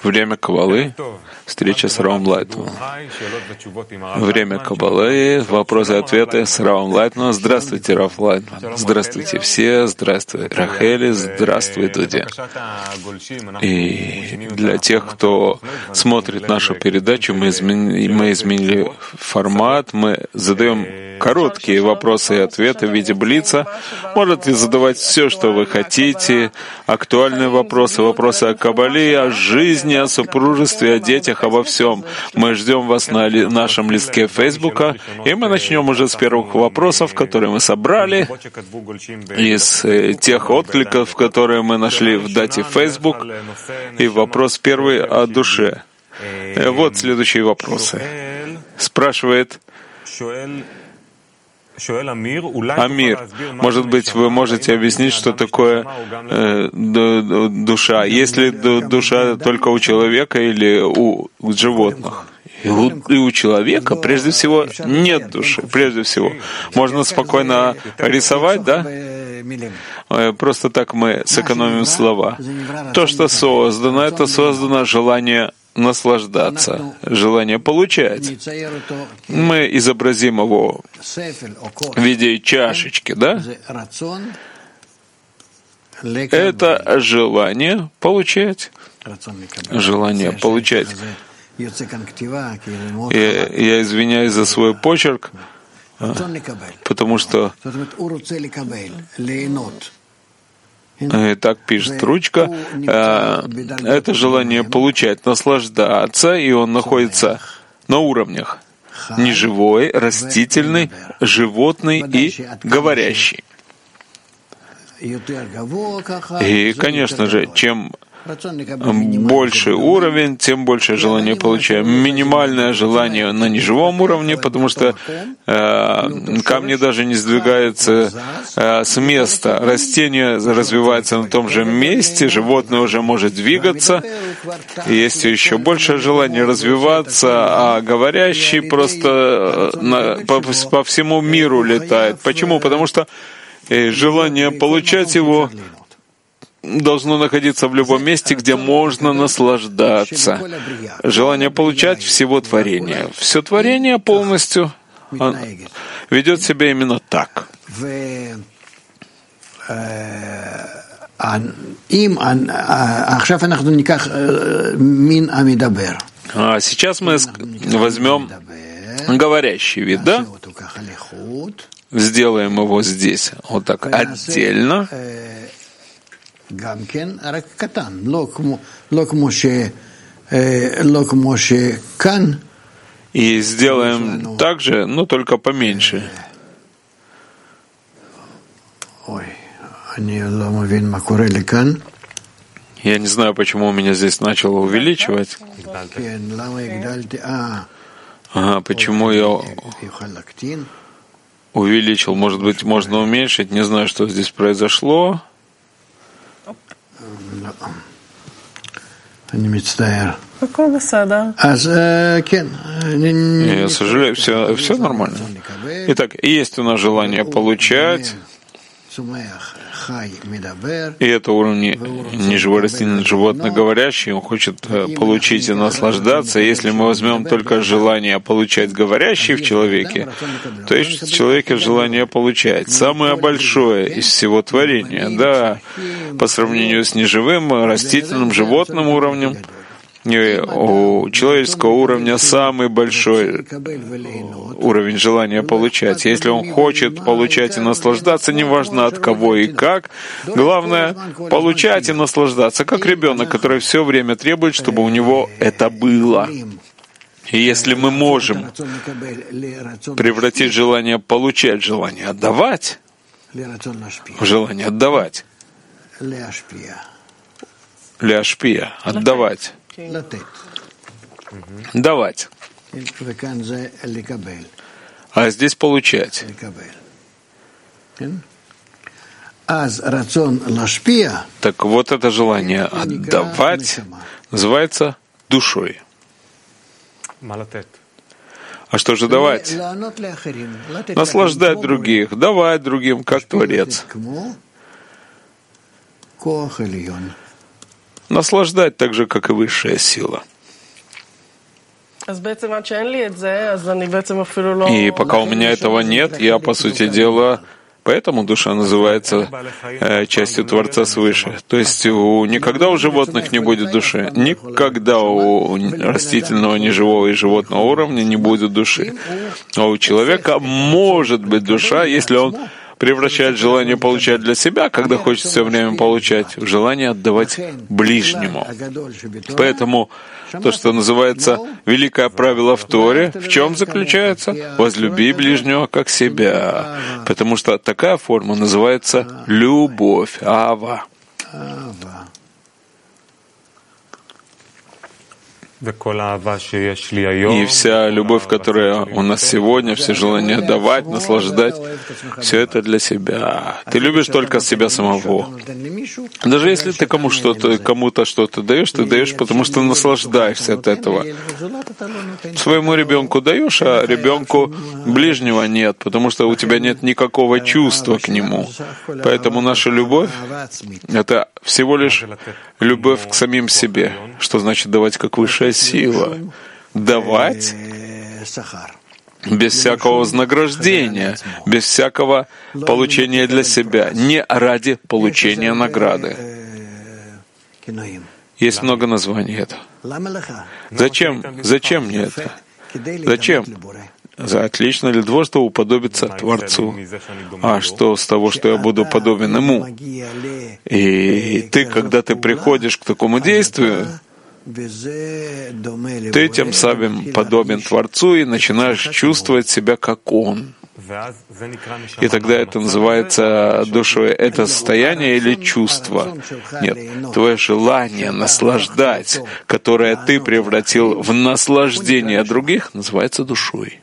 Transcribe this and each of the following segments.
Время Каббалы, встреча с Равом Лайтманом. Время Каббалы, вопросы и ответы с Равом Лайтманом. Здравствуйте, Рав Лайтман. Здравствуйте все. Здравствуй, Рахели. Здравствуй, Дудя. И для тех, кто смотрит нашу передачу, мы изменили формат, мы задаем короткие вопросы и ответы в виде блица. Можете задавать все, что вы хотите, актуальные вопросы, вопросы о Каббале, о жизни, о супружестве, о детях, обо всем. Мы ждем вас на нашем листке Фейсбука, и мы начнем уже с первых вопросов, которые мы собрали, из тех откликов, которые мы нашли в дате Facebook. И вопрос первый о душе. Вот следующие вопросы. Спрашивает Амир, может быть, вы можете объяснить, что такое душа? Есть ли душа только у человека или у животных? И у человека, прежде всего, нет души, прежде всего. Можно спокойно рисовать, да? Просто так мы сэкономим слова. То, что создано, это создано желание наслаждаться, желание получать. Мы изобразим его в виде чашечки, да? Это желание получать. Желание получать. Я извиняюсь за свой почерк, потому что так пишет ручка. Это желание получать, наслаждаться, и он находится на уровнях неживой, растительный, животный и говорящий. И, конечно же, чем больше уровень, тем больше желание получаем. Минимальное желание на неживом уровне, потому что камни даже не сдвигаются с места. Растение развивается на том же месте, животное уже может двигаться. Есть еще больше желания развиваться, а говорящий просто по всему миру летает. Почему? Потому что желание получать его должно находиться в любом месте, где можно наслаждаться. Желание получать всего творения. Все творение полностью ведет себя именно так. А сейчас мы возьмем говорящий вид, да? Сделаем его здесь вот так отдельно. И сделаем так же, но только поменьше. Я не знаю, почему у меня здесь начало увеличивать. Почему я увеличил? Может быть, можно уменьшить? Не знаю, что здесь произошло. Я сожалею, все нормально. Итак, есть у нас желание получать, и это уровень неживой растительный животное говорящий, он хочет получить и наслаждаться. Если мы возьмем только желание получать говорящий в человеке, то есть в человеке желание получать. Самое большое из всего творения, да, по сравнению с неживым, растительным, животным уровнем, у человеческого уровня самый большой уровень желания получать. Если он хочет получать и наслаждаться, неважно от кого и как, главное — получать и наслаждаться, как ребенок, который все время требует, чтобы у него это было. И если мы можем превратить желание получать в желание отдавать, в желание отдавать, ляшпия, отдавать, давать. А здесь получать. Так вот это желание отдавать называется душой. А что же давать? Наслаждать других, давать другим, как Творец. наслаждать так же, как и высшая сила. И пока у меня этого нет, я, по сути дела, поэтому душа называется частью Творца свыше. То есть никогда у животных не будет души, никогда у растительного, неживого и животного уровня не будет души. А у человека может быть душа, если он превращает желание получать для себя, когда хочет все время получать, в желание отдавать ближнему. Поэтому то, что называется великое правило в Торе, в чем заключается? Возлюби ближнего как себя. Потому что такая форма называется любовь, ава. И вся любовь, которая у нас сегодня, все желания давать, наслаждать, все это для себя. Ты любишь только себя самого. Даже если ты кому-то что-то даешь, ты даешь, потому что наслаждаешься от этого. Своему ребенку даешь, а ребенку ближнего нет, потому что у тебя нет никакого чувства к нему. Поэтому наша любовь — это всего лишь любовь к самим себе. Что значит давать как высшая сила? Давать без всякого вознаграждения, без всякого получения для себя, не ради получения награды. Есть много названий этого. Зачем? Зачем мне это? Зачем? Отлично для того, чтобы уподобиться Творцу. А что с того, что я буду подобен Ему? И ты, когда ты приходишь к такому действию, ты тем самым подобен Творцу и начинаешь чувствовать себя как Он. И тогда это называется душой. Это состояние или чувство? Нет. Твое желание наслаждать, которое ты превратил в наслаждение других, называется душой.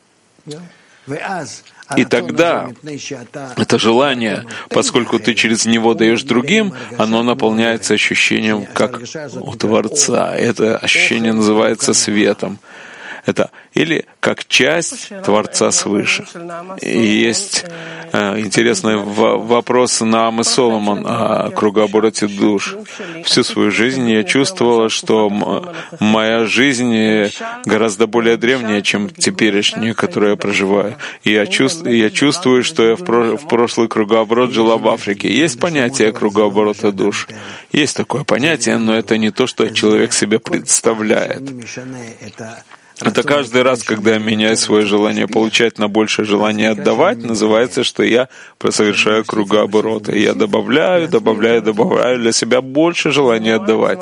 И тогда это желание, поскольку ты через него даешь другим, оно наполняется ощущением как у Творца. Это ощущение называется светом. Это или как часть Творца свыше. И есть интересный вопрос Наамы Соломон о кругообороте душ. Всю свою жизнь я чувствовала, что моя жизнь гораздо более древняя, чем теперешняя, которую я проживаю. И я чувствую, что я в прошлый кругооборот жила в Африке. Есть понятие кругооборота душ. Есть такое понятие, но это не то, что человек себе представляет. Это каждый раз, когда я меняю свое желание получать на большее желание отдавать, называется, что я совершаю кругооборот. И я добавляю для себя больше желания отдавать.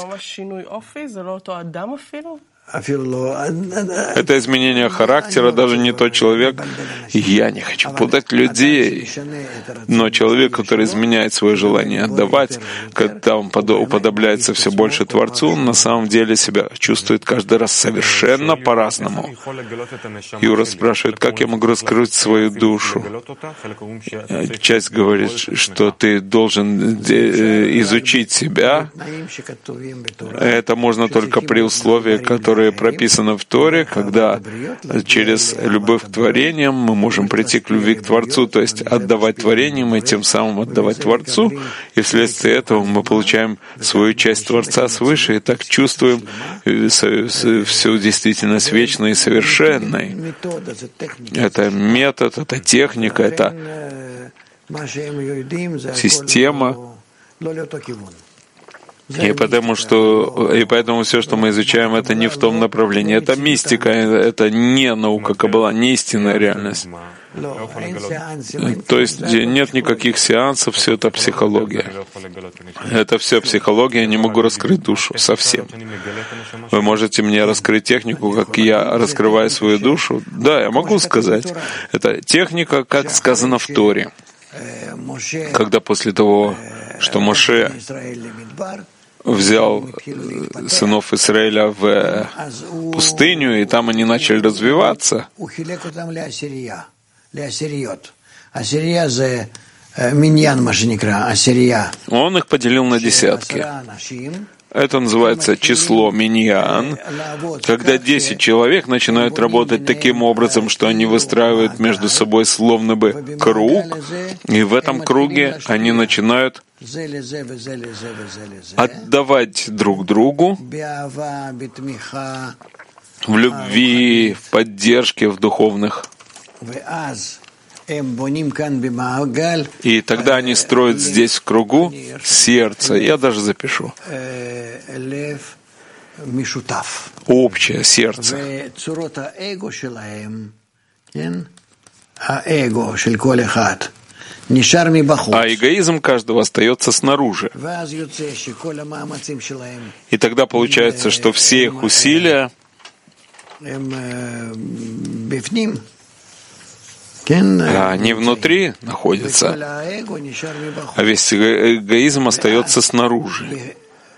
Это изменение характера, даже не тот человек. Я не хочу путать людей. Но человек, который изменяет свое желание отдавать, когда он уподобляется все больше Творцу, он на самом деле себя чувствует каждый раз совершенно по-разному. Юра спрашивает, как я могу раскрыть свою душу? Часть говорит, что ты должен изучить себя. Это можно только при условии, которые прописано в Торе, когда через любовь к творениям мы можем прийти к любви к Творцу, то есть отдавать творениям и тем самым отдавать Творцу, и вследствие этого мы получаем свою часть Творца свыше и так чувствуем всю действительность вечной и совершенной. Это метод, это техника, это система. И поэтому все, что мы изучаем, это не в том направлении. Это мистика, это не наука Каббала, не истинная реальность. То есть нет никаких сеансов, все это психология. Это все психология, я не могу раскрыть душу совсем. Вы можете мне раскрыть технику, как я раскрываю свою душу? Да, я могу сказать. Это техника, как сказано в Торе. Когда после того, что Моше взял сынов Израиля в пустыню, и там они начали развиваться, он их поделил на десятки. Это называется число миньян, когда 10 человек начинают работать таким образом, что они выстраивают между собой словно бы круг, и в этом круге они начинают отдавать друг другу в любви, в поддержке, в духовных. И тогда они строят здесь в кругу сердце. Я даже запишу. Общее сердце. А эгоизм каждого остается снаружи. И тогда получается, что все их усилия они внутри находятся, а весь эгоизм остается снаружи.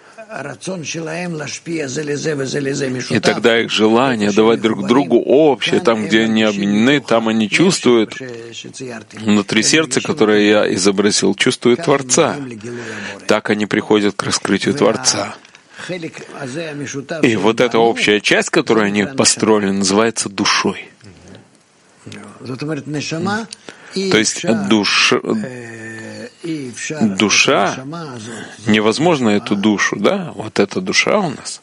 И тогда их желание давать друг другу общее, там, где они объединены, там они чувствуют, внутри сердца, которое я изобразил, чувствуют Творца. Так они приходят к раскрытию Творца. И вот эта общая часть, которую они построили, называется душой. То есть душа, невозможно эту душу, да? Вот эта душа у нас.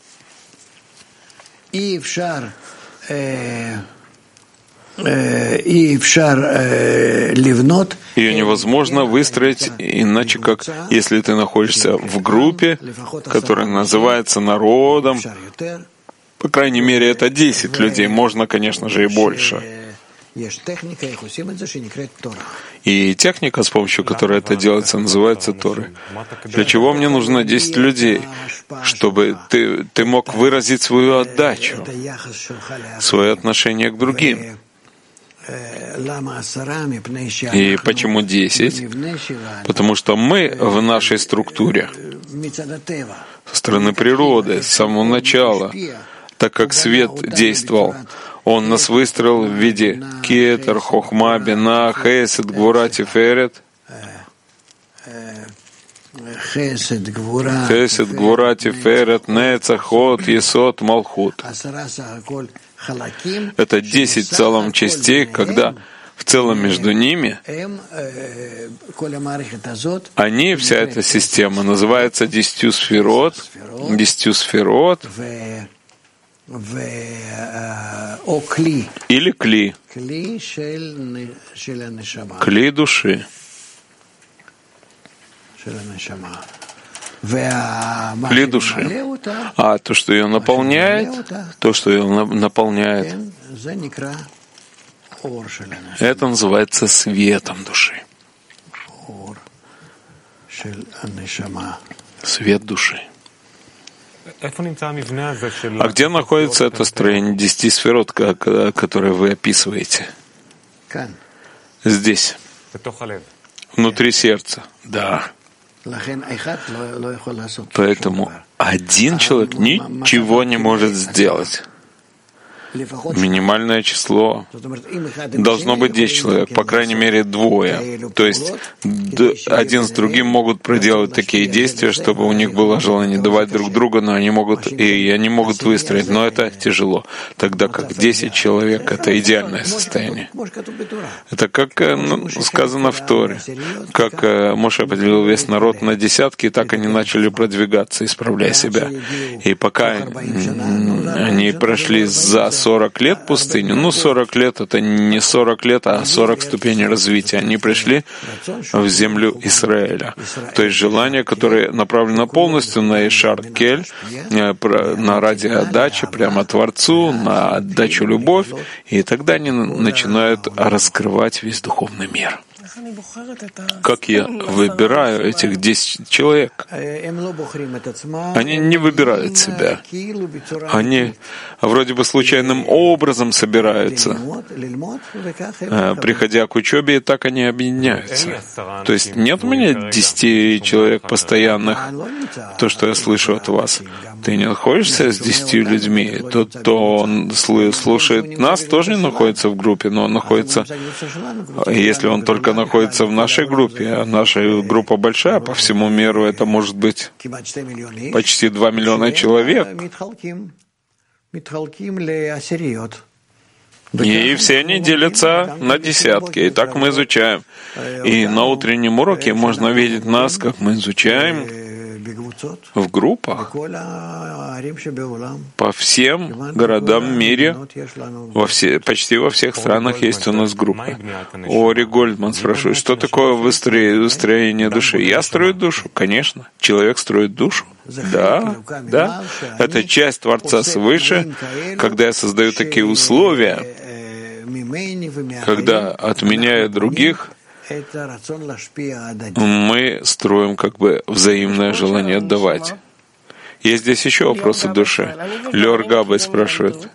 Ее невозможно выстроить иначе, как если ты находишься в группе, которая называется народом. По крайней мере, это 10 людей, можно, конечно же, и больше. И техника, с помощью которой это делается, называется Торой. Для чего мне нужно 10 людей? Чтобы ты мог выразить свою отдачу, свое отношение к другим. И почему 10? Потому что мы в нашей структуре, со стороны природы, с самого начала, так как свет действовал, он нас выстроил в виде кетер, хохма, бина, хесед, гвура, тиферет. Хесед, гвура, тиферет, нецах, ход, есот, малхут. Это 10 в целом частей, когда в целом между ними они, вся эта система, называется 10 сферот, или кли. Кли души. Кли души. А то, что ее наполняет, это называется светом души. Свет души. А где находится это строение 10 сферот, которое вы описываете? Здесь. Внутри сердца. Да. Поэтому один человек ничего не может сделать. Минимальное число должно быть 10 человек, по крайней мере 2. То есть один с другим могут проделать такие действия, чтобы у них было желание давать друг другу, но они могут выстроить, но это тяжело. Тогда как 10 человек — это идеальное состояние. Это как сказано в Торе. Как Моше поделил весь народ на десятки, так они начали продвигаться, исправляя себя. И пока они прошли за 40 лет пустыню. 40 лет — это не 40 лет, а 40 ступеней развития. Они пришли в землю Израиля. То есть желание, которое направлено полностью на Ишар Кель, на ради отдачи прямо Творцу, на отдачу любовь, и тогда они начинают раскрывать весь духовный мир. Как я выбираю этих 10 человек? Они не выбирают себя. Они вроде бы случайным образом собираются, приходя к учебе, и так они объединяются. То есть нет у меня 10 человек постоянных, то, что я слышу от вас. Ты не находишься с 10 людьми. Тот, кто слушает нас, тоже не находится в группе, но он находится, если он только находится в нашей группе, а наша группа большая, по всему миру это может быть почти 2 миллиона человек. И все они делятся на десятки. И так мы изучаем. И на утреннем уроке можно видеть нас, как мы изучаем в группах по всем городам в мире, почти во всех странах есть у нас группы. Ори Гольдман спрашивает, что такое выстроение души? Я строю душу, конечно. Человек строит душу. Да. Это часть Творца свыше, когда я создаю такие условия, когда от меня и других мы строим как бы взаимное желание отдавать. Есть здесь еще вопросы души. Леор Габай спрашивает.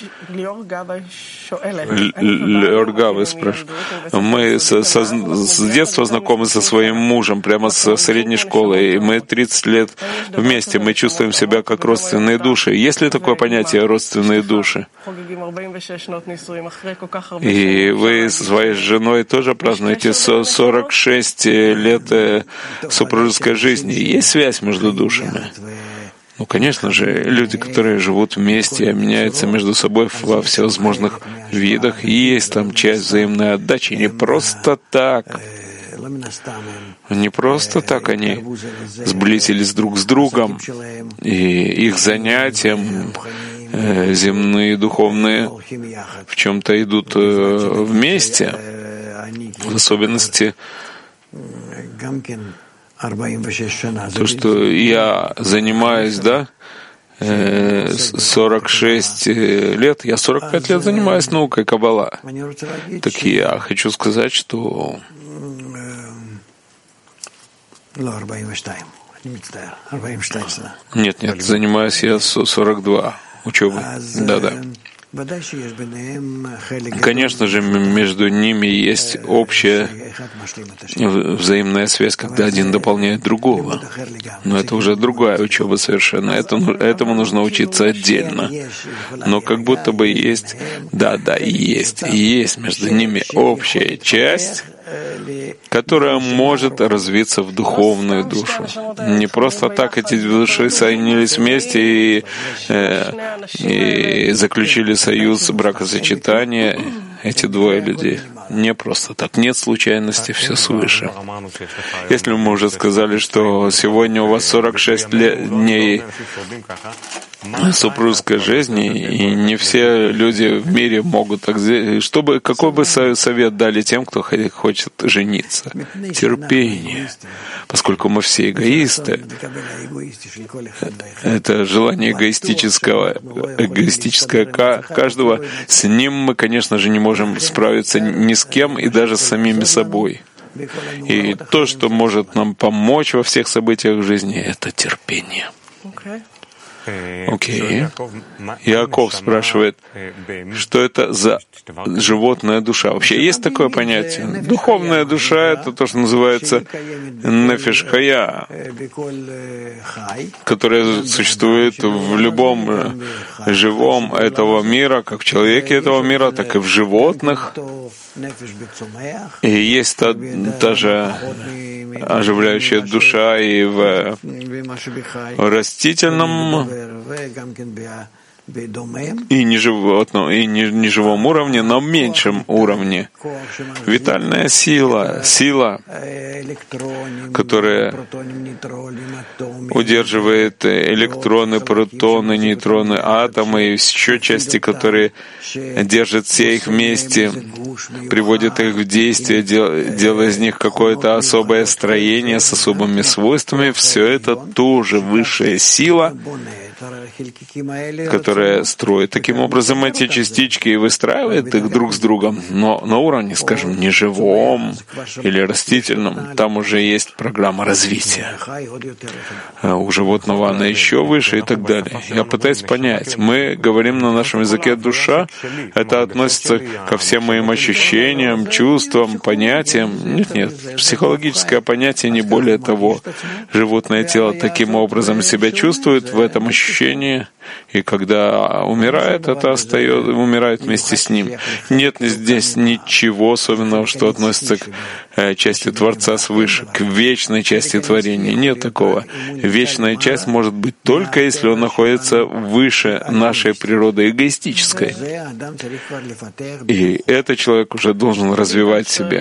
Леор Габай спрашивает. Мы с детства знакомы со своим мужем, прямо со средней школы, и мы 30 лет вместе, мы чувствуем себя как родственные души. Есть ли такое понятие родственные души? И вы со своей женой тоже празднуете 46 лет супружеской жизни. Есть связь между душами? Ну, конечно же, люди, которые живут вместе, меняются между собой во всевозможных видах, и есть там часть взаимной отдачи. Не просто так. Не просто так они сблизились друг с другом, и их занятия земные, духовные, в чем-то идут вместе, в особенности то, что я занимаюсь, 46 лет, я 45 лет занимаюсь наукой Каббала. Так я хочу сказать, что... Нет, занимаюсь я 42 учебой. Да. Конечно же, между ними есть общая взаимная связь, когда один дополняет другого. Но это уже другая учеба совершенно. Этому нужно учиться отдельно. Но как будто бы есть, есть между ними общая часть, которая может развиться в духовную душу. Не просто так эти души соединились вместе и заключили союз бракосочетания, эти двое людей. Не просто так. Нет случайности, все свыше. Если мы уже сказали, что сегодня у вас 46 дней супружеской жизни, и не все люди в мире могут так сделать, какой бы совет дали тем, кто хочет жениться? Терпение. Поскольку мы все эгоисты, это желание эгоистическое каждого, с ним мы, конечно же, не можем справиться ни с кем и даже с самими собой. И то, что может нам помочь во всех событиях жизни, это терпение. Окей. Яков спрашивает, что это за животная душа? Вообще есть такое понятие? Духовная душа — это то, что называется нефеш хая, которая существует в любом живом этого мира, как в человеке этого мира, так и в животных. И есть та же оживляющая душа и в растительном, и неживом уровне, но меньшем уровне. Витальная сила, которая удерживает электроны, протоны, нейтроны, атомы и еще части, которые держат все их вместе, приводят их в действие, делая из них какое-то особое строение с особыми свойствами. Все это тоже высшая сила, которая строит таким образом эти частички и выстраивает их друг с другом, но на уровне, скажем, неживом или растительном, там уже есть программа развития. У животного она еще выше и так далее. Я пытаюсь понять. Мы говорим на нашем языке «душа», это относится ко всем моим ощущениям, чувствам, понятиям. Нет, психологическое понятие не более того. Животное тело таким образом себя чувствует в этом ощущении, и когда умирает, это умирает вместе с ним. Нет здесь ничего особенного, что относится к части Творца свыше, к вечной части творения. Нет такого. Вечная часть может быть только если он находится выше нашей природы эгоистической. И этот человек уже должен развивать в себе.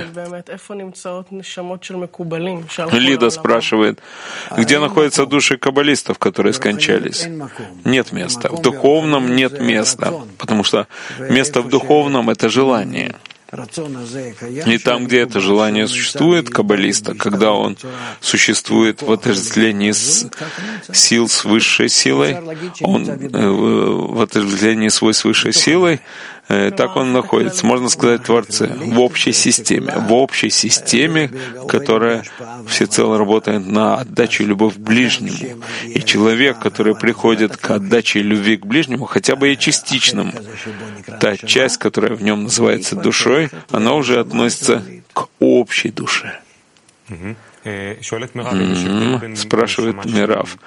Лида спрашивает, где находятся души каббалистов, которые скончались? Нет места. В духовном нет места, потому что место в духовном — это желание. И там, где это желание существует, каббалиста, когда он существует в отождествлении сил с высшей силой, он в отождествлении свой с высшей силой, так он находится, можно сказать, в Творце, в общей системе, которая всецело работает на отдачу и любовь к ближнему. И человек, который приходит к отдаче и любви к ближнему, хотя бы и частичному, та часть, которая в нем называется душой, она уже относится к общей душе. Спрашивает Мирав,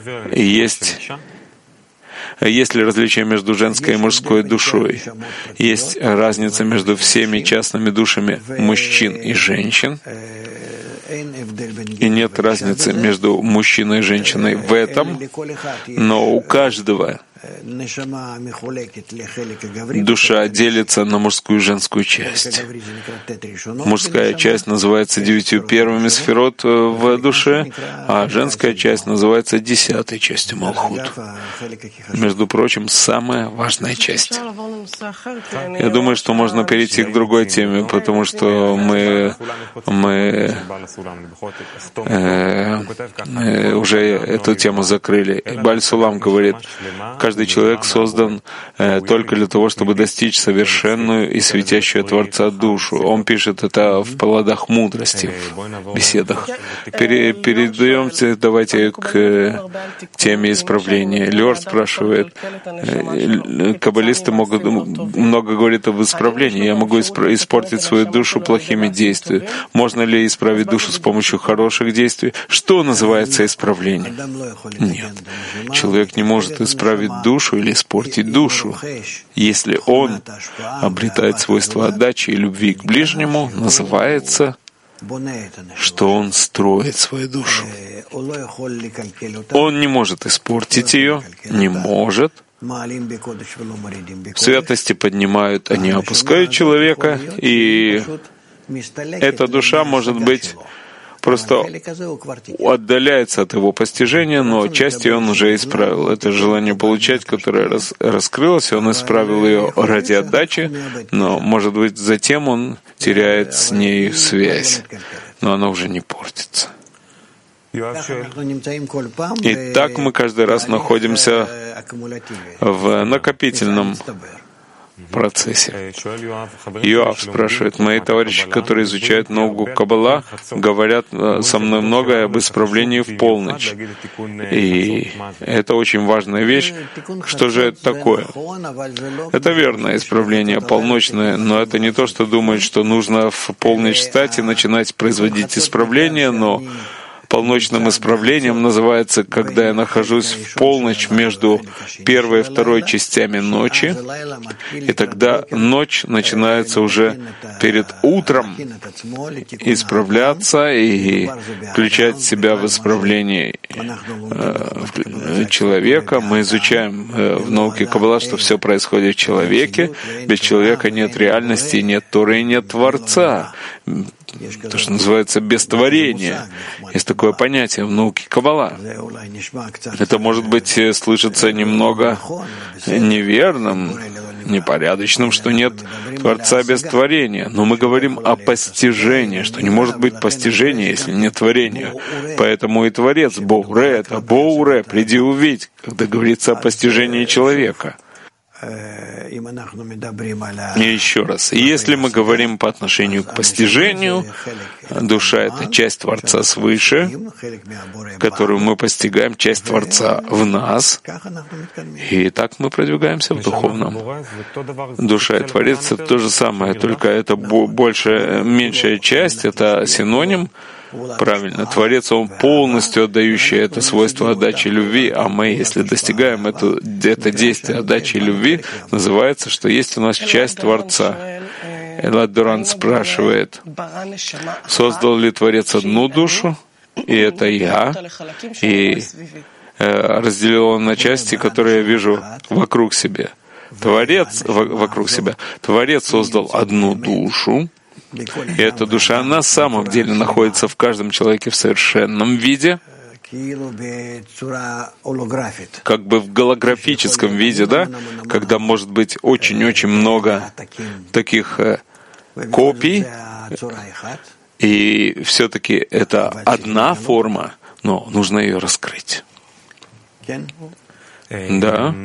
есть ли различие между женской и мужской душой? Есть разница между всеми частными душами мужчин и женщин? И нет разницы между мужчиной и женщиной в этом, но у каждого душа делится на мужскую и женскую часть. Мужская часть называется 9 первыми сферот в душе, а женская часть называется 10-й частью Малхут. Между прочим, самая важная часть. Я думаю, что можно перейти к другой теме, потому что мы уже эту тему закрыли. Баль Сулам говорит, каждый человек создан только для того, чтобы достичь совершенную и светящую Творца душу. Он пишет это в плодах мудрости, в беседах. Передаемся, давайте к теме исправления. Лёр спрашивает, каббалисты много говорят об исправлении. Я могу испортить свою душу плохими действиями. Можно ли исправить душу с помощью хороших действий? Что называется исправлением? Нет. Человек не может исправить душу или испортить душу. Если он обретает свойства отдачи и любви к ближнему, называется, что он строит свою душу. Он не может испортить ее, не может. В святости поднимают, они опускают человека, и эта душа, может быть, просто отдаляется от его постижения, но часть ее он уже исправил. Это желание получать, которое раскрылось, и он исправил ее ради отдачи, но, может быть, затем он теряет с ней связь, но она уже не портится. И так мы каждый раз находимся в накопительном процессе. Йоав спрашивает, мои товарищи, которые изучают науку Каббала, говорят со мной многое об исправлении в полночь. И это очень важная вещь. Что же это такое? Это верное исправление, полночное, но это не то, что думают, что нужно в полночь встать и начинать производить исправление, но полночным исправлением называется, когда я нахожусь в полночь между первой и второй частями ночи, и тогда ночь начинается уже перед утром исправляться и включать себя в исправление человека. Мы изучаем в науке Каббала, что все происходит в человеке. Без человека нет реальности, нет Торы и нет Творца. То, что называется без творения. Есть такое понятие в науке Каббала. Это, может быть, слышится немного неверным, непорядочным, что нет Творца без творения. Но мы говорим о постижении, что не может быть постижения, если нет творения. Поэтому и Творец Боуре — это Боуре, приди увидь, когда говорится о постижении человека. И еще раз, если мы говорим по отношению к постижению, душа — это часть Творца свыше, которую мы постигаем, часть Творца в нас, и так мы продвигаемся в духовном. Душа и Творец — это то же самое, только это меньшая часть, это синоним, Правильно. Творец, он полностью отдающий это свойство отдачи любви, а мы, если достигаем это действие отдачи любви, называется, что есть у нас часть Творца. Элад Дуран спрашивает, создал ли Творец одну душу, и это я, и разделил он на части, которые я вижу вокруг себя. Вокруг себя. Творец создал одну душу, и эта душа на самом деле находится в каждом человеке в совершенном виде, как бы в голографическом виде, да, когда может быть очень-очень много таких копий, и все-таки это одна форма, но нужно ее раскрыть. Да.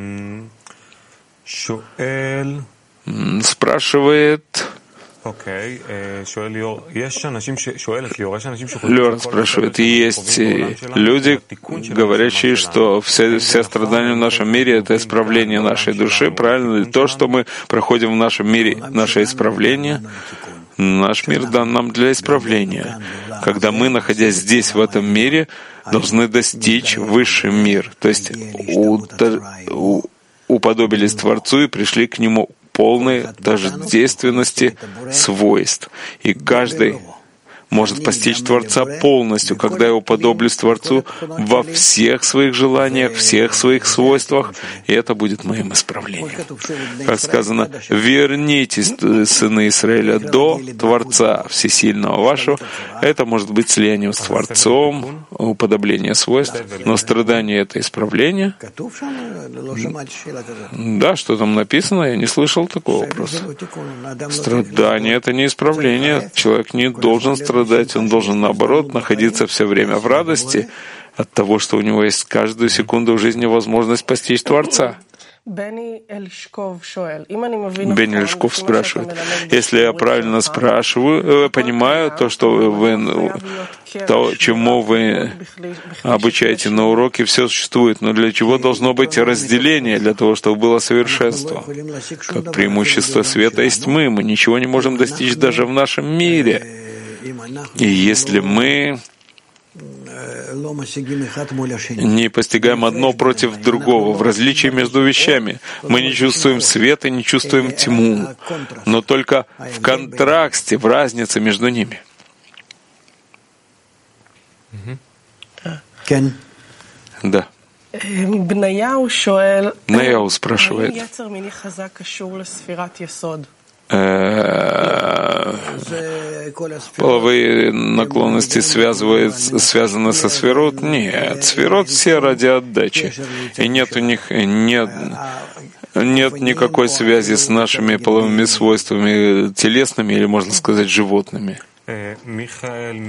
Спрашивает. Лёр спрашивает, есть люди, говорящие, что все страдания в нашем мире — это исправление нашей души. Правильно ли то, что мы проходим в нашем мире, наше исправление? Наш мир дан нам для исправления. Когда мы, находясь здесь, в этом мире, должны достичь высший мир, то есть уподобились Творцу и пришли к Нему полной тождественности свойств. И каждый может постичь Творца полностью, когда я уподоблюсь Творцу во всех своих желаниях, всех своих свойствах, и это будет моим исправлением. Как сказано, вернитесь, сыны Израиля, до Творца Всесильного вашего. Это может быть слиянием с Творцом, уподобление свойств, но страдание — это исправление. Да, что там написано, я не слышал такого вопроса. Страдание — это не исправление. Человек не должен страдать, он должен, наоборот, находиться все время в радости от того, что у него есть каждую секунду в жизни возможность постичь Творца. Бен Эльшков спрашивает, если я правильно понимаю то, чему вы обучаете на уроке, все существует, но для чего должно быть разделение, для того, чтобы было совершенство? Как преимущество света есть тьмы, мы ничего не можем достичь даже в нашем мире. И если мы не постигаем одно против другого, в различии между вещами, мы не чувствуем света, не чувствуем тьму, но только в контрасте, в разнице между ними. Да. Наяу спрашивает, половые наклонности связаны со сферот? Нет, сферот все ради отдачи. И нет у них нет никакой связи с нашими половыми свойствами телесными или, можно сказать, животными. Михаэль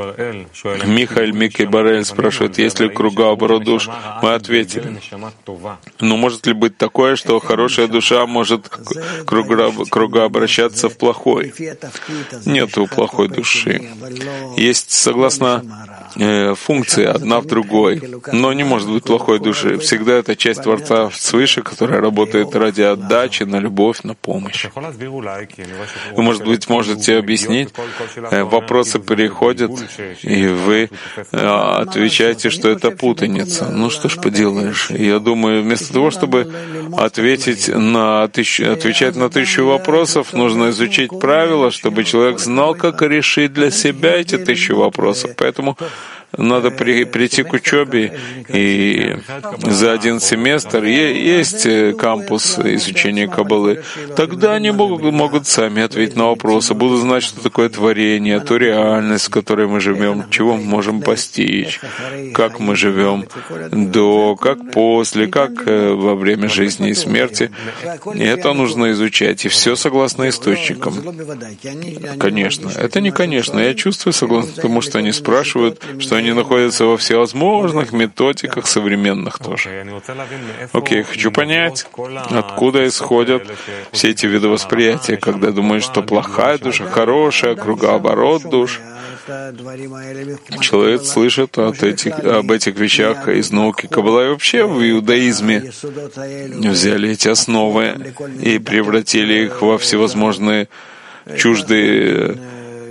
Мики Барель спрашивает, есть ли кругооборот душ? Мы ответили. Но может ли быть такое, что хорошая душа может кругообращаться в плохой? Нету плохой души. Есть, согласно функции, одна в другой. Но не может быть плохой души. Всегда это часть Творца свыше, которая работает ради отдачи, на любовь, на помощь. Вы, может быть, можете объяснить? Вопросы приходят, и вы отвечаете, что это путаница. Ну что ж поделаешь. Я думаю, вместо того, чтобы отвечать на 1000 вопросов, нужно изучить правила, чтобы человек знал, как решить для себя эти 1000 вопросов. Поэтому надо прийти к учебе, и за один семестр есть кампус изучения Каббалы. Тогда они могут сами ответить на вопросы, будут знать, что такое творение, ту реальность, в которой мы живем, чего мы можем постичь, как мы живем до, как после, как во время жизни и смерти. И это нужно изучать, и все согласно источникам. Конечно. Это не конечно. Я чувствую, согласно тому, что они спрашивают, что они находятся во всевозможных методиках современных тоже. Окей, хочу понять, откуда исходят все эти виды восприятия, когда думают, что плохая душа, хорошая, кругооборот душ. Человек слышит об этих вещах из науки Каббала, и вообще в иудаизме взяли эти основы и превратили их во всевозможные чуждые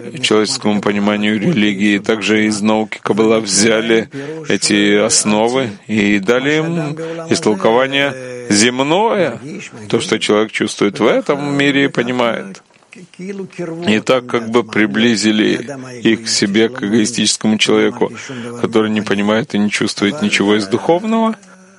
человеческому пониманию религии. Также из науки Каббала взяли эти основы и дали им истолкование земное, то, что человек чувствует в этом мире и понимает. И так как бы приблизили их к себе, к эгоистическому человеку, который не понимает и не чувствует ничего из духовного,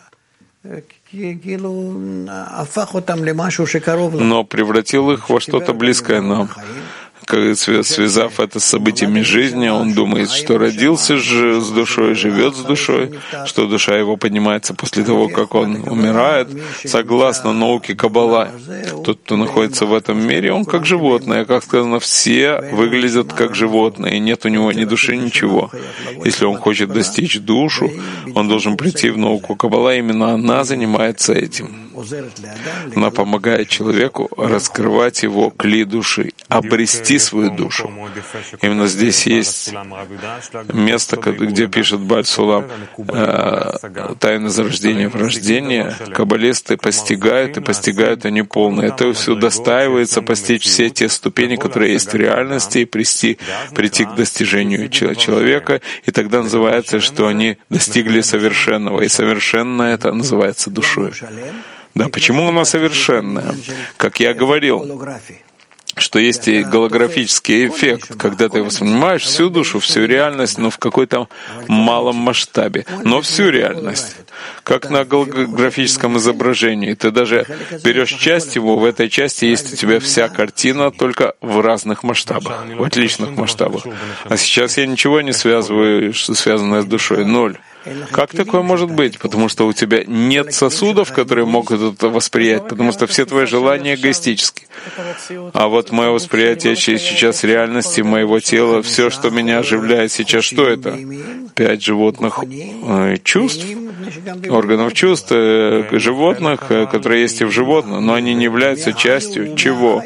но превратил их во что-то близкое нам. Связав это с событиями жизни, он думает, что родился же с душой, живет с душой, что душа его поднимается после того, как он умирает. Согласно науке Каббала, тот, кто находится в этом мире, он как животное. Как сказано, все выглядят как животные, нет у него ни души, ничего. Если он хочет достичь душу, он должен прийти в науку Каббала. Именно она занимается этим. Она помогает человеку раскрывать его кли души, обрести свою душу. Именно здесь есть место, где пишет Бааль Сулам «Тайны зарождения в рождение». Каббалисты постигают, и постигают они полно. Это все достаивается постичь все те ступени, которые есть в реальности, и прийти к достижению человека, и тогда называется, что они достигли совершенного, и совершенное это называется душой. Да, почему она совершенная? Как я говорил, что есть и голографический эффект, когда ты воспринимаешь всю душу, всю реальность, но в какой-то малом масштабе, но всю реальность. Как на голографическом изображении. Ты даже берешь часть его, в этой части есть у тебя вся картина, только в разных масштабах, в отличных масштабах. А сейчас я ничего не связываю, что связанное с душой, ноль. Как такое может быть? Потому что у тебя нет сосудов, которые могут это восприять, потому что все твои желания эгоистические. А вот мое восприятие сейчас реальности моего тела, все, что меня оживляет сейчас, что это? 5 животных чувств, органов чувств, животных, которые есть и в животном, но они не являются частью чего?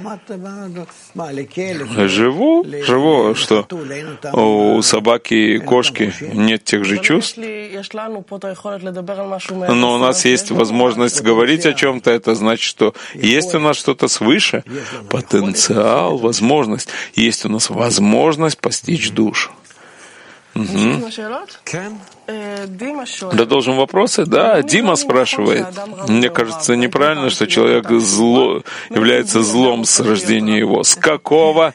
Живу, что у собаки и кошки нет тех же чувств, но у нас есть возможность говорить о чем-то, это значит, что есть у нас что-то свыше, потенциал, возможность, есть у нас возможность постичь душу. Угу. Продолжим вопросы? Да, Дима спрашивает. Мне кажется, неправильно, что человек является злом с рождения его. С какого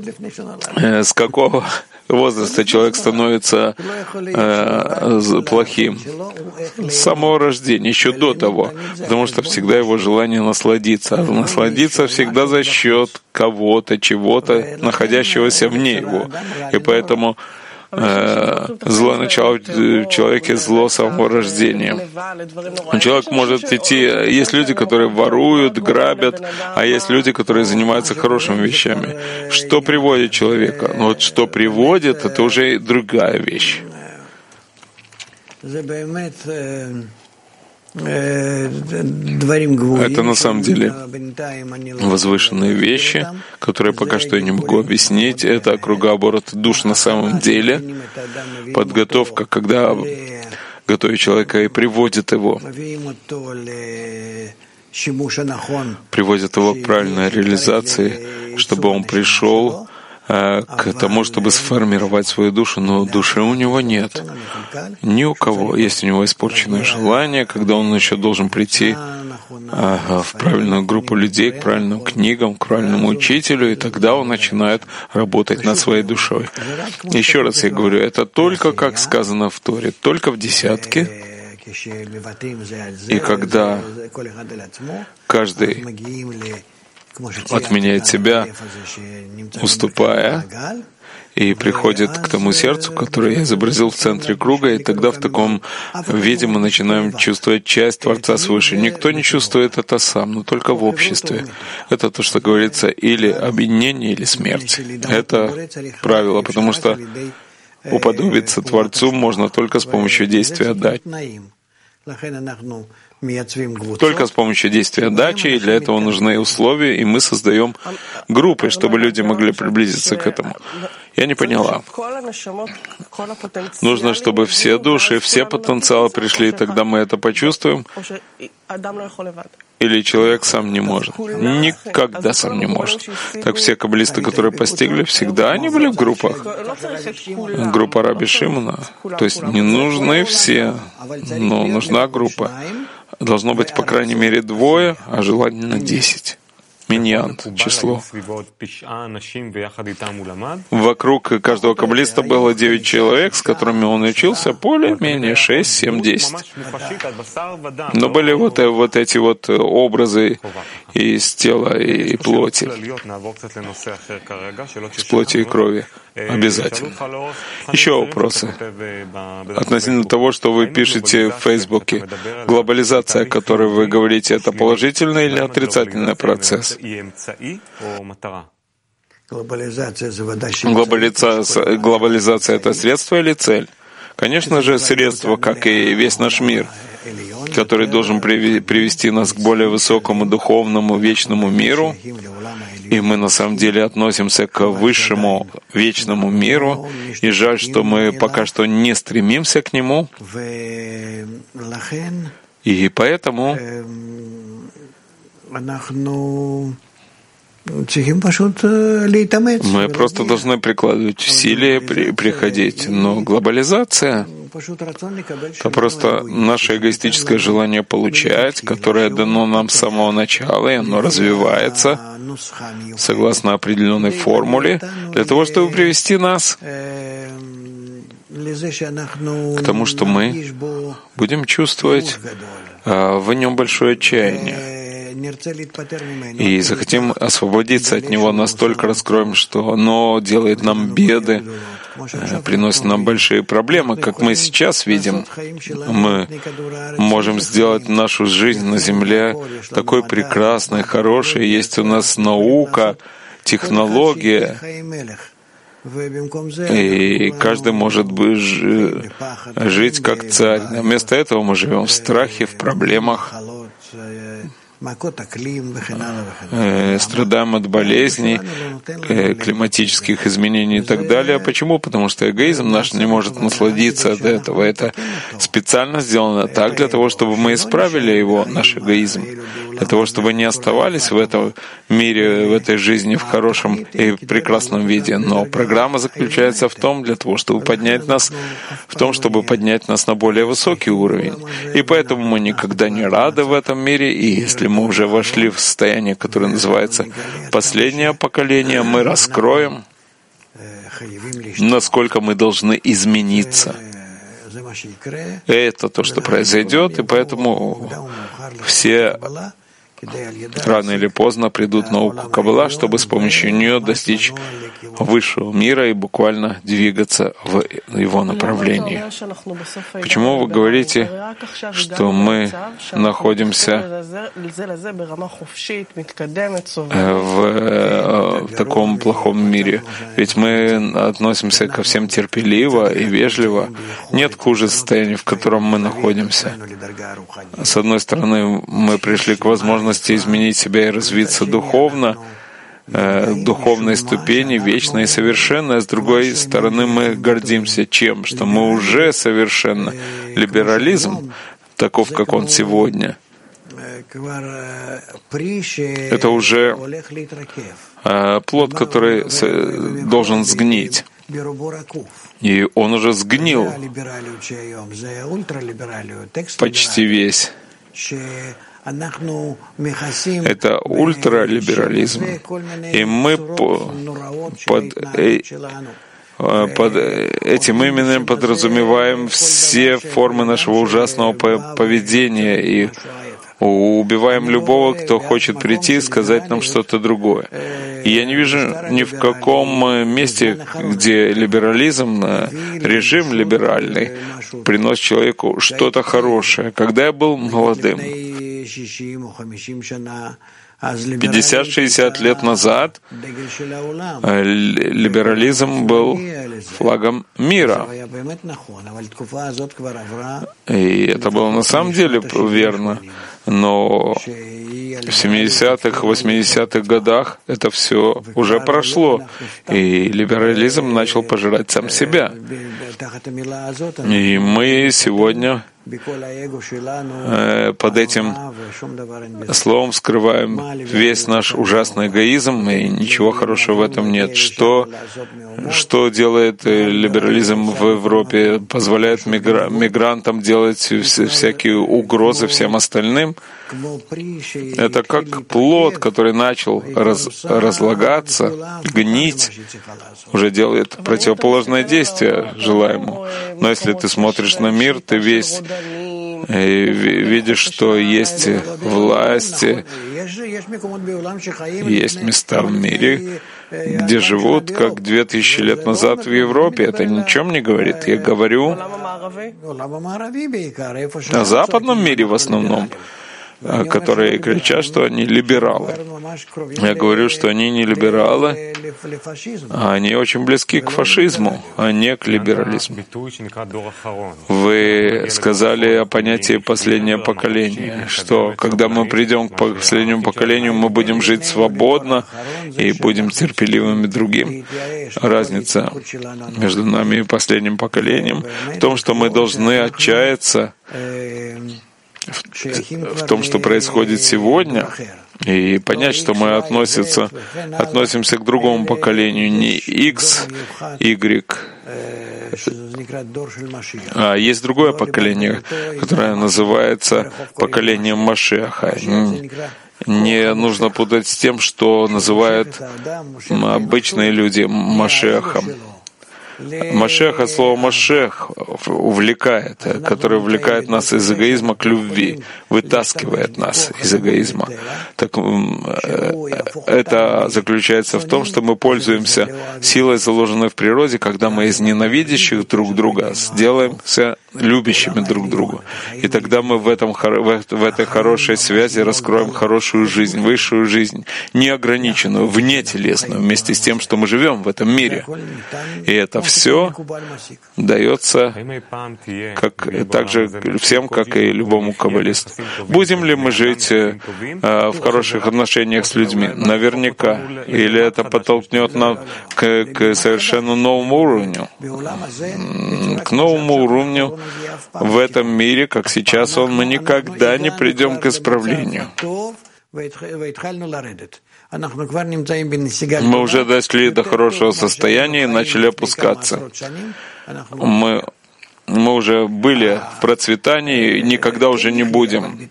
возраста человек становится плохим? С самого рождения, еще до того. Потому что всегда его желание насладиться. А насладиться всегда за счет кого-то, чего-то, находящегося вне его. И поэтому злое начало в человеке — зло самого рождения. Человек может идти... Есть люди, которые воруют, грабят, а есть люди, которые занимаются хорошими вещами. Что приводит человека? Ну вот что приводит, это уже другая вещь. Это на самом деле возвышенные вещи, которые пока что я не могу объяснить. Это кругооборот душ на самом деле. Подготовка, когда готовит человека и приводит его к правильной реализации, чтобы он пришел к тому, чтобы сформировать свою душу, но души у него нет. Ни у кого. Есть у него испорченное желание, когда он еще должен прийти в правильную группу людей, к правильным книгам, к правильному учителю, и тогда он начинает работать над своей душой. Еще раз я говорю, это только, как сказано в Торе, только в десятке. И когда каждый отменяет себя, уступая, и приходит к тому сердцу, которое я изобразил в центре круга, и тогда в таком виде мы начинаем чувствовать часть Творца свыше. Никто не чувствует это сам, но только в обществе. Это то, что говорится, или объединение, или смерть. Это правило, потому что уподобиться Творцу можно только с помощью действия «дать». Только с помощью действия отдачи, и для этого нужны условия, и мы создаем группы, чтобы люди могли приблизиться к этому. Я не поняла. Нужно, чтобы все души, все потенциалы пришли, и тогда мы это почувствуем. Или человек сам не может? Никогда сам не может. Так все каббалисты, которые постигли, всегда они были в группах. Группа Раби Шимона. То есть не нужны все, но нужна группа. Должно быть, по крайней мере, 2, а желательно 10. Миньян, число. Вокруг каждого каббалиста было 9 человек, с которыми он учился, более-менее 6, 7, 10. Но были вот эти вот образы из тела и плоти, из плоти и крови. Обязательно. Еще вопросы относительно того, что вы пишете в Фейсбуке. Глобализация, о которой вы говорите, это положительный или отрицательный процесс? Глобализация — это средство или цель? Конечно же, средство, как и весь наш мир, который должен привести нас к более высокому духовному вечному миру. И мы на самом деле относимся к высшему вечному миру. И жаль, что мы пока что не стремимся к нему. И поэтому мы просто должны прикладывать усилия, приходить. Но глобализация — это просто наше эгоистическое желание получать, которое дано нам с самого начала, и оно развивается согласно определенной формуле, для того, чтобы привести нас к тому, что мы будем чувствовать в нем большое отчаяние. И захотим освободиться от него, настолько раскроем, что оно делает нам беды, приносит нам большие проблемы, как мы сейчас видим. Мы можем сделать нашу жизнь на Земле такой прекрасной, хорошей. Есть у нас наука, технология, и каждый может жить как царь. А вместо этого мы живем в страхе, в проблемах, страдаем от болезней, климатических изменений и так далее. Почему? Потому что эгоизм наш не может насладиться от этого. Это специально сделано так, для того, чтобы мы исправили его, наш эгоизм, для того, чтобы не оставались в этом мире, в этой жизни в хорошем и прекрасном виде. Но программа заключается в том, для того, чтобы поднять нас, на более высокий уровень. И поэтому мы никогда не рады в этом мире, и если мы уже вошли в состояние, которое называется «последнее поколение», мы раскроем, насколько мы должны измениться. Это то, что произойдет, и поэтому все рано или поздно придут в науку Каббала, чтобы с помощью нее достичь высшего мира и буквально двигаться в его направлении. Почему вы говорите, что мы находимся в таком плохом мире? Ведь мы относимся ко всем терпеливо и вежливо. Нет хуже состояния, в котором мы находимся. С одной стороны, мы пришли к возможности изменить себя и развиться духовно, духовной ступени, вечной и совершенной, а с другой стороны мы гордимся чем? Что мы уже совершенны. Либерализм, таков, как он сегодня, это уже плод, который должен сгнить. И он уже сгнил почти весь. Это ультралиберализм. И мы под этим именем подразумеваем все формы нашего ужасного поведения и убиваем любого, кто хочет прийти и сказать нам что-то другое. И я не вижу ни в каком месте, где либерализм, режим либеральный, приносит человеку что-то хорошее. Когда я был молодым, 50-60 лет назад либерализм был флагом мира. И это было на самом деле верно. Но в 70-х, 80-х годах это все уже прошло, и либерализм начал пожирать сам себя. И мы сегодня под этим словом скрываем весь наш ужасный эгоизм, и ничего хорошего в этом нет. Что делает либерализм в Европе? Позволяет мигрантам делать всякие угрозы всем остальным? Это как плод, который начал разлагаться, гнить, уже делает противоположное действие желаемому. Но если ты смотришь на мир, ты весь видишь, что есть власти, есть места в мире, где живут, как 2000 лет назад в Европе. Это ни о чем не говорит. Я говорю о западном мире в основном, которые кричат, что они либералы. Я говорю, что они не либералы, а они очень близки к фашизму, а не к либерализму. Вы сказали о понятии «последнее поколение», что когда мы придем к последнему поколению, мы будем жить свободно и будем терпеливыми другим. Разница между нами и последним поколением в том, что мы должны отчаяться в том, что происходит сегодня, и понять, что мы относимся к другому поколению, не X, Y, а есть другое поколение, которое называется поколением Машиаха. Не нужно путать с тем, что называют обычные люди Машиахом. Машех от слова «машех» увлекает, который увлекает нас из эгоизма к любви, вытаскивает нас из эгоизма. Так, это заключается в том, что мы пользуемся силой, заложенной в природе, когда мы из ненавидящих друг друга сделаемся любящими друг друга. И тогда мы в этой хорошей связи раскроем хорошую жизнь, высшую жизнь, неограниченную, внетелесную, вместе с тем, что мы живем в этом мире. И это все дается так же всем, как и любому каббалисту. Будем ли мы жить в хороших отношениях с людьми? Наверняка. Или это подтолкнет нас к совершенно новому уровню. К новому уровню в этом мире, как сейчас мы никогда не придем к исправлению. Мы уже дошли до хорошего состояния и начали опускаться. Мы уже были в процветании и никогда уже не будем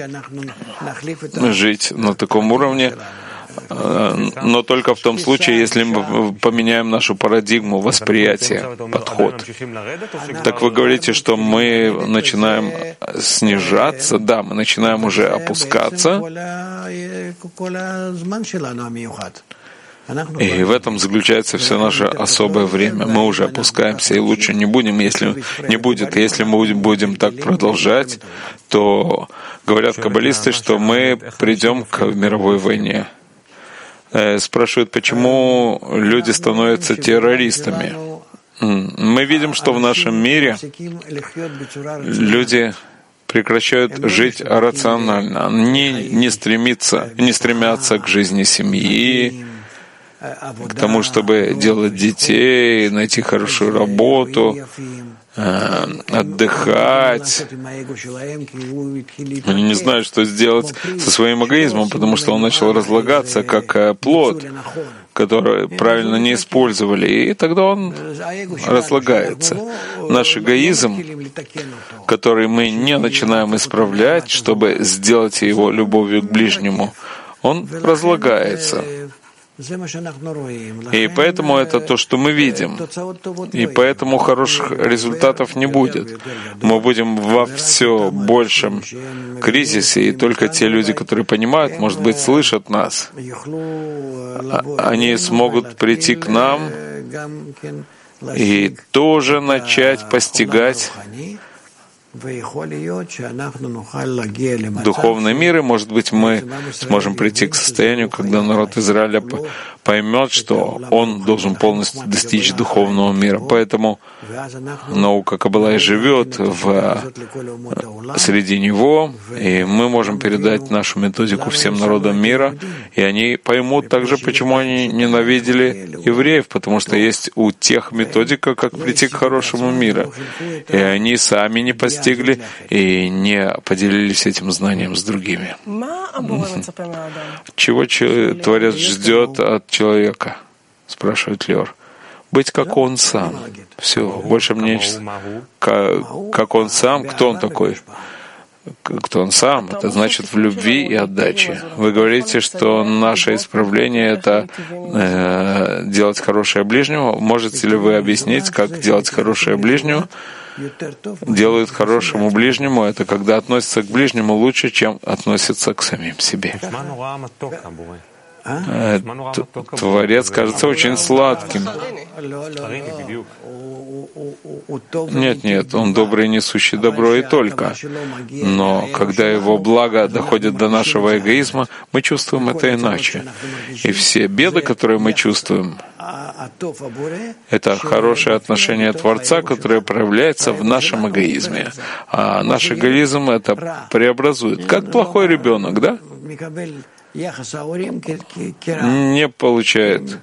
жить на таком уровне, но только в том случае, если мы поменяем нашу парадигму восприятия, подход. Так вы говорите, что мы начинаем снижаться, да, мы начинаем уже опускаться, и в этом заключается все наше особое время. Мы уже опускаемся, и лучше не будем, если не будет. Если мы будем так продолжать, то говорят каббалисты, что мы придем к мировой войне. Спрашивают, почему люди становятся террористами. Мы видим, что в нашем мире люди прекращают жить рационально. Они не стремятся к жизни семьи, к тому, чтобы делать детей, найти хорошую работу, отдыхать. Они не знают, что сделать со своим эгоизмом, потому что он начал разлагаться как плод, который правильно не использовали, и тогда он разлагается. Наш эгоизм, который мы не начинаем исправлять, чтобы сделать его любовью к ближнему, он разлагается. И поэтому это то, что мы видим. И поэтому хороших результатов не будет. Мы будем во все большем кризисе, и только те люди, которые понимают, может быть, слышат нас, они смогут прийти к нам и тоже начать постигать духовный мир, и, может быть, мы сможем прийти к состоянию, когда народ Израиля поймет, что он должен полностью достичь духовного мира. Поэтому наука Каббала и живет среди него, и мы можем передать нашу методику всем народам мира, и они поймут также, почему они ненавидели евреев, потому что есть у тех методика, как прийти к хорошему миру. И они сами не постигли и не поделились этим знанием с другими. Чего Творец ждет от человека? Спрашивает Леор. Быть как он сам. Все, больше мне как он сам. Кто он такой? Кто он сам? Это значит в любви и отдаче. Вы говорите, что наше исправление — это делать хорошее ближнему. Можете ли вы объяснить, как делать хорошее ближнему? Делают хорошему ближнему — это когда относятся к ближнему лучше, чем относятся к самим себе. Творец кажется очень сладким. Нет, он добрый, несущий добро и только. Но когда его благо доходит до нашего эгоизма, мы чувствуем это иначе. И все беды, которые мы чувствуем, это хорошее отношение Творца, которое проявляется в нашем эгоизме. А наш эгоизм это преобразует. Как плохой ребенок, да? Не получает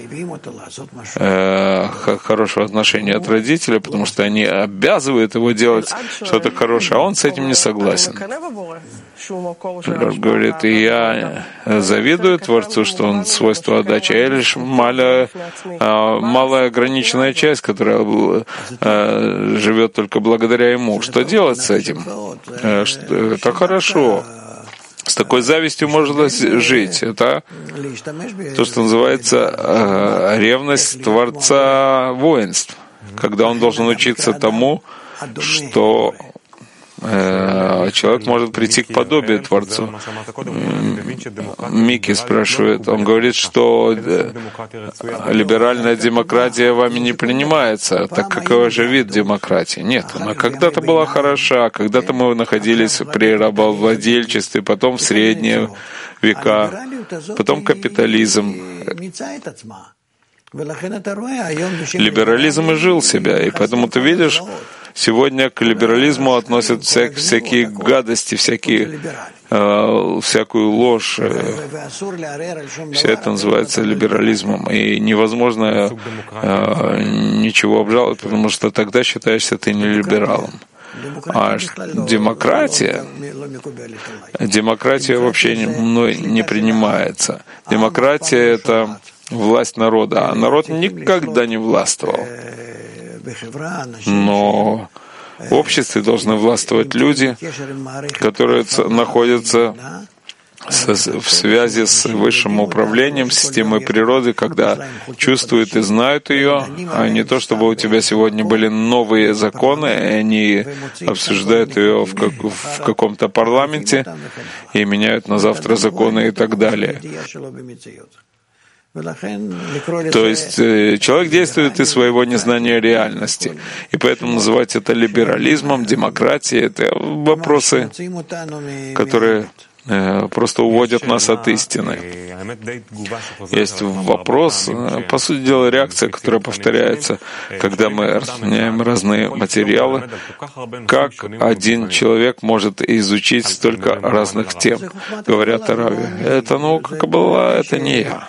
хорошего отношения от родителей, потому что они обязывают его делать что-то хорошее, а он с этим не согласен. Лёш говорит, и я завидую Творцу, что он свойство отдачи, а я лишь малая ограниченная часть, которая живет только благодаря ему. Что делать с этим? Это хорошо. С такой завистью можно жить. Это то, что называется ревность Творца воинств, когда он должен учиться тому, что человек может прийти к подобию Творцу. Микки спрашивает, он говорит, что либеральная демократия вами не принимается. Так какой же вид демократии? Нет, она когда-то была хороша, когда-то мы находились при рабовладельчестве, потом в средние века, потом капитализм. Либерализм изжил себя, и поэтому ты видишь, сегодня к либерализму относят всякие гадости, всякую ложь. Все это называется либерализмом. И невозможно ничего обжаловать, потому что тогда считаешься ты не либералом. А демократия вообще мной не принимается. Демократия — это власть народа, а народ никогда не властвовал. Но в обществе должны властвовать люди, которые находятся в связи с высшим управлением, системой природы, когда чувствуют и знают ее, а не то, чтобы у тебя сегодня были новые законы, и они обсуждают ее в каком-то парламенте и меняют на завтра законы и так далее. То есть человек действует из своего незнания реальности. И поэтому называть это либерализмом, демократией — это вопросы, которые просто уводят нас от истины. Есть вопрос, по сути дела, реакция, которая повторяется, когда мы распространяем разные материалы. Как один человек может изучить столько разных тем, говорят о Раве? Это наука Каббала, это не я.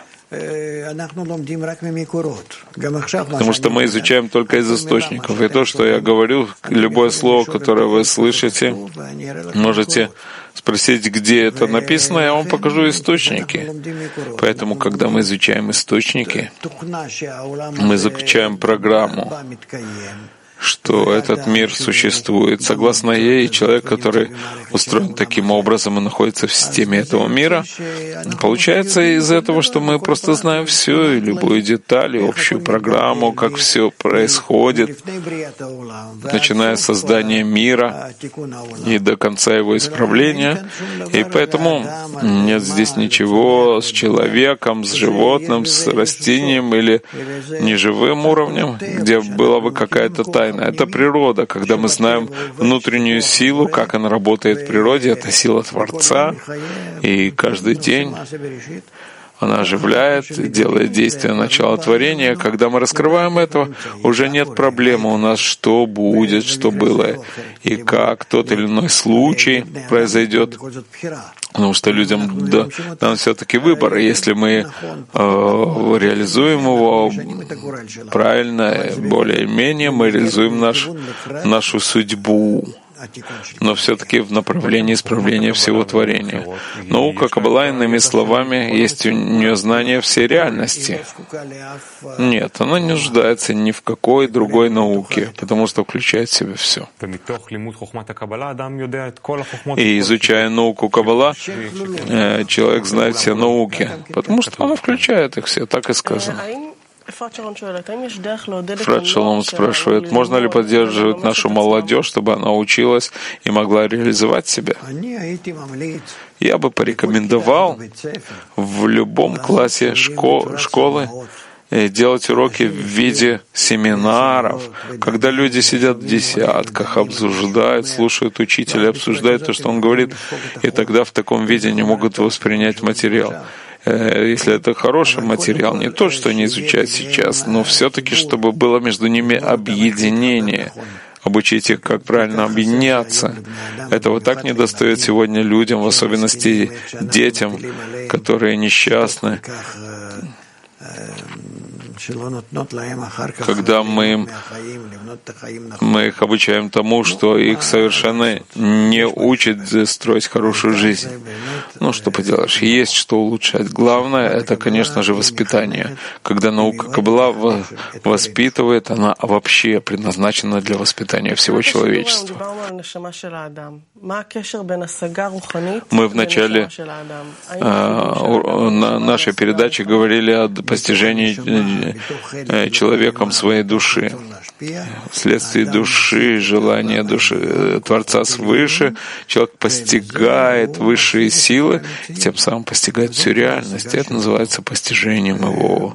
Потому что мы изучаем только из источников. И то, что я говорю, любое слово, которое вы слышите, можете спросить, где это написано, я вам покажу источники. Поэтому, когда мы изучаем источники, мы изучаем программу, что этот мир существует. Согласно ей, человек, который устроен таким образом и находится в системе этого мира, получается из этого, что мы просто знаем все, и любую деталь, и общую программу, как все происходит, начиная с создания мира и до конца его исправления. И поэтому нет здесь ничего с человеком, с животным, с растением или неживым уровнем, где была бы какая-то тайна. Это природа, когда мы знаем внутреннюю силу, как она работает в природе, это сила Творца, и каждый день она оживляет, делает действие начала творения. Когда мы раскрываем этого, уже нет проблемы у нас, что будет, что было, и как тот или иной случай произойдет. Потому что людям дан все-таки выбор. И если мы реализуем его правильно, более-менее, мы реализуем нашу судьбу, но все-таки в направлении исправления всего творения. Наука Каббала, иными словами, есть у нее знание всей реальности. Нет, она не нуждается ни в какой другой науке, потому что включает в себя все. И изучая науку Каббала, человек знает все науки, потому что она включает их все, так и сказано. Фред Шалом спрашивает, можно ли поддерживать нашу молодежь, чтобы она училась и могла реализовать себя? Я бы порекомендовал в любом классе школы делать уроки в виде семинаров, когда люди сидят в десятках, обсуждают, слушают учителя, обсуждают то, что он говорит, и тогда в таком виде не могут воспринять материал. Если это хороший материал, не то, что они изучают сейчас, но все-таки, чтобы было между ними объединение, обучить их, как правильно объединяться. Этого так недостает сегодня людям, в особенности детям, которые несчастны, когда мы их обучаем тому, что их совершенно не учит строить хорошую жизнь. Ну, что поделаешь, есть что улучшать. Главное — это, конечно же, воспитание. Когда наука Каббала воспитывает, она вообще предназначена для воспитания всего человечества. Мы в начале нашей передачи говорили о постижении человеком своей души. Вследствие души, желания души Творца свыше, человек постигает высшие силы и тем самым постигает всю реальность. Это называется постижением его.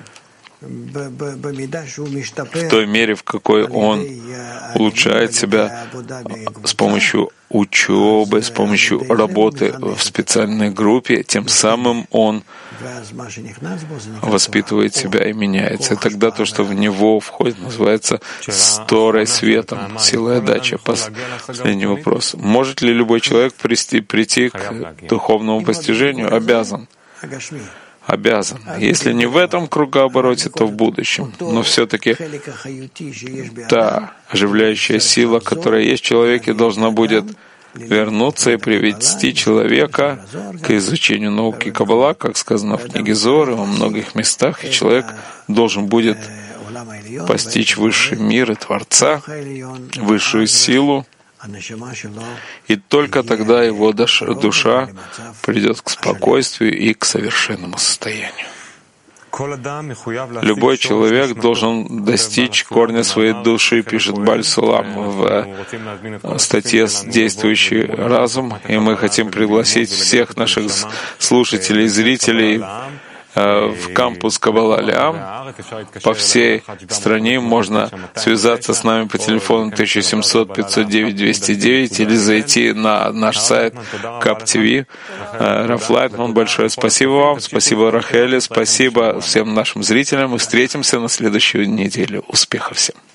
В той мере, в какой он улучшает себя с помощью учебы, с помощью работы в специальной группе, тем самым он воспитывает себя и меняется. И тогда то, что в него входит, называется сторой светом, силой отдачи. Последний вопрос. Может ли любой человек прийти к духовному постижению? Обязан. Обязан. Если не в этом кругообороте, то в будущем. Но все-таки та оживляющая сила, которая есть в человеке, должна будет вернуться и привести человека к изучению науки Каббала, как сказано в книге Зоар, во многих местах, и человек должен будет постичь высший мир и Творца, высшую силу, и только тогда его душа придет к спокойствию и к совершенному состоянию. Любой человек должен достичь корня своей души, пишет Баль Сулам в статье «Действующий разум», и мы хотим пригласить всех наших слушателей и зрителей в кампус Каббала Леам. По всей стране можно связаться с нами по телефону 1700-509-209 или зайти на наш сайт КАП-ТВ. Раф Лайтман, большое спасибо вам, спасибо Рахели, спасибо всем нашим зрителям. И встретимся на следующей неделе. Успехов всем!